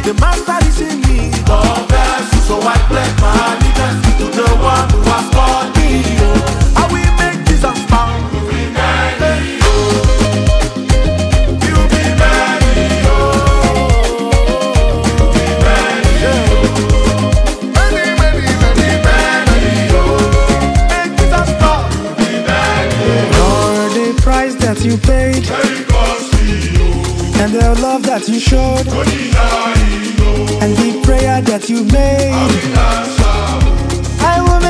The master is in me. God bless you, so I pledge my allegiance to the one who has called me. I will make Jesus proud. You be many, you be many, you be many, many, many, many, many. Make Jesus proud. You be many. Lord, the price that you paid and the love that you showed and the prayer that you made.